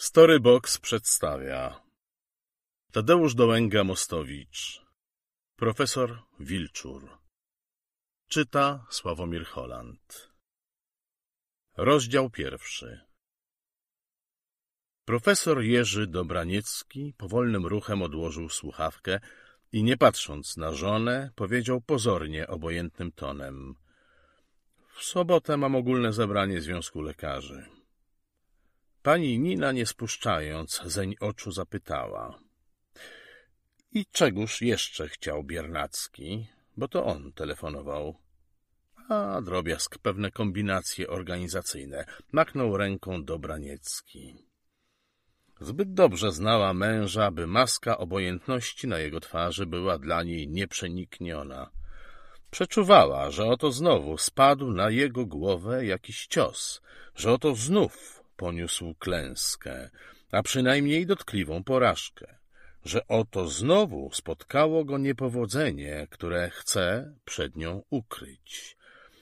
Storybox przedstawia Tadeusz Dołęga-Mostowicz, profesor Wilczur. Czyta Sławomir Holland. Rozdział 1. Profesor Jerzy Dobraniecki powolnym ruchem odłożył słuchawkę i, nie patrząc na żonę, powiedział pozornie obojętnym tonem: w sobotę mam ogólne zebranie Związku Lekarzy. Pani Nina, nie spuszczając zeń oczu, zapytała: i czegóż jeszcze chciał Biernacki? Bo to on telefonował. A, drobiazg, pewne kombinacje organizacyjne. Machnął ręką Dobraniecki. Zbyt dobrze znała męża, by maska obojętności na jego twarzy była dla niej nieprzenikniona. Przeczuwała, że oto znowu spadł na jego głowę jakiś cios, że oto znów poniósł klęskę, a przynajmniej dotkliwą porażkę, że oto znowu spotkało go niepowodzenie, które chce przed nią ukryć.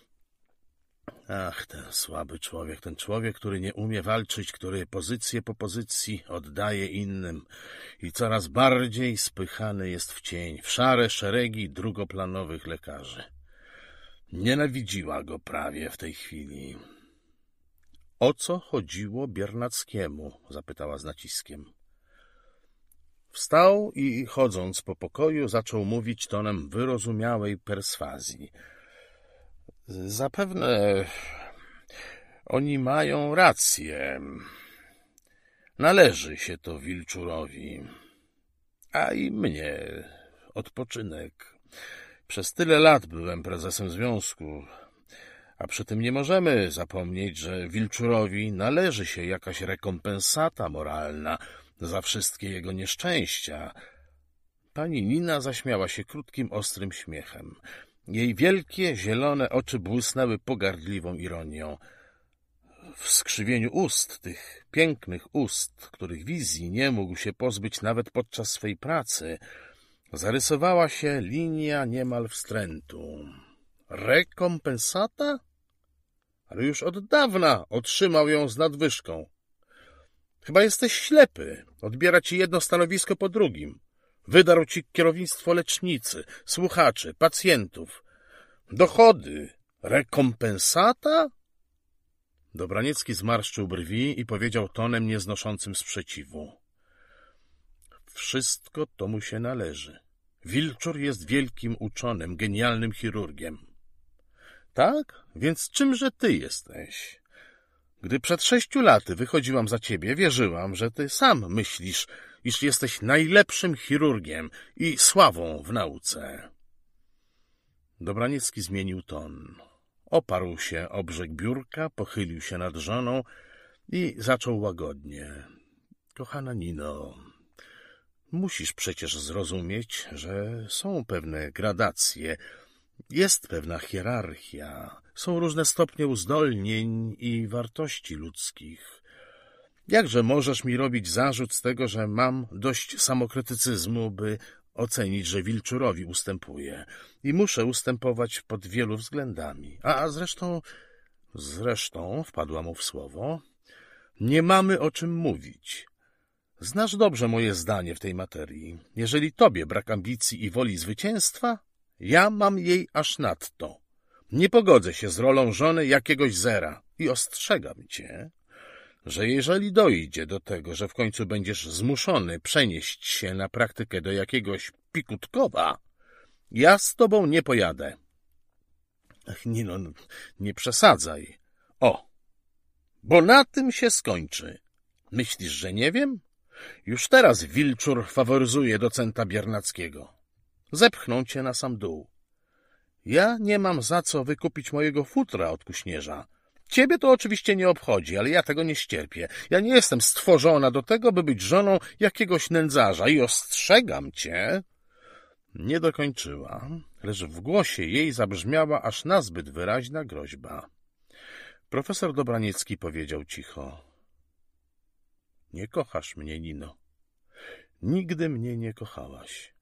Ach, ten słaby człowiek, ten człowiek, który nie umie walczyć, który pozycję po pozycji oddaje innym i coraz bardziej spychany jest w cień, w szare szeregi drugoplanowych lekarzy. Nienawidziła go prawie w tej chwili. O co chodziło Biernackiemu? Zapytała z naciskiem. Wstał i, chodząc po pokoju, zaczął mówić tonem wyrozumiałej perswazji. Zapewne oni mają rację. Należy się to Wilczurowi, a i mnie odpoczynek. Przez tyle lat byłem prezesem związku, a przy tym nie możemy zapomnieć, że Wilczurowi należy się jakaś rekompensata moralna za wszystkie jego nieszczęścia. Pani Nina zaśmiała się krótkim, ostrym śmiechem. Jej wielkie, zielone oczy błysnęły pogardliwą ironią. W skrzywieniu ust, tych pięknych ust, których wizji nie mógł się pozbyć nawet podczas swej pracy, zarysowała się linia niemal wstrętu. Rekompensata? Ale już od dawna otrzymał ją z nadwyżką. Chyba jesteś ślepy. Odbiera ci jedno stanowisko po drugim. Wydarł ci kierownictwo lecznicy, słuchaczy, pacjentów. Dochody. Rekompensata? Dobraniecki zmarszczył brwi i powiedział tonem nieznoszącym sprzeciwu: wszystko to mu się należy. Wilczur jest wielkim uczonym, genialnym chirurgiem. Tak? Więc czymże ty jesteś? Gdy przed 6 laty wychodziłam za ciebie, wierzyłam, że ty sam myślisz, iż jesteś najlepszym chirurgiem i sławą w nauce. Dobraniecki zmienił ton. Oparł się o brzeg biurka, pochylił się nad żoną i zaczął łagodnie. Kochana Nino, musisz przecież zrozumieć, że są pewne gradacje, jest pewna hierarchia, są różne stopnie uzdolnień i wartości ludzkich. Jakże możesz mi robić zarzut z tego, że mam dość samokrytycyzmu, by ocenić, że Wilczurowi ustępuję i muszę ustępować pod wielu względami. A zresztą, wpadła mu w słowo, nie mamy o czym mówić. Znasz dobrze moje zdanie w tej materii. Jeżeli tobie brak ambicji i woli zwycięstwa, ja mam jej aż nadto. Nie pogodzę się z rolą żony jakiegoś zera i ostrzegam cię, że jeżeli dojdzie do tego, że w końcu będziesz zmuszony przenieść się na praktykę do jakiegoś Pikutkowa, ja z tobą nie pojadę. Ach, Nino, nie przesadzaj. O, bo na tym się skończy. Myślisz, że nie wiem? Już teraz Wilczur faworyzuje docenta Biernackiego. Zepchną cię na sam dół. Ja nie mam za co wykupić mojego futra od kuśnierza. Ciebie to oczywiście nie obchodzi, ale ja tego nie ścierpię. Ja nie jestem stworzona do tego, by być żoną jakiegoś nędzarza i ostrzegam cię. Nie dokończyła, lecz w głosie jej zabrzmiała aż nazbyt wyraźna groźba. Profesor Dobraniecki powiedział cicho: nie kochasz mnie, Nino. Nigdy mnie nie kochałaś.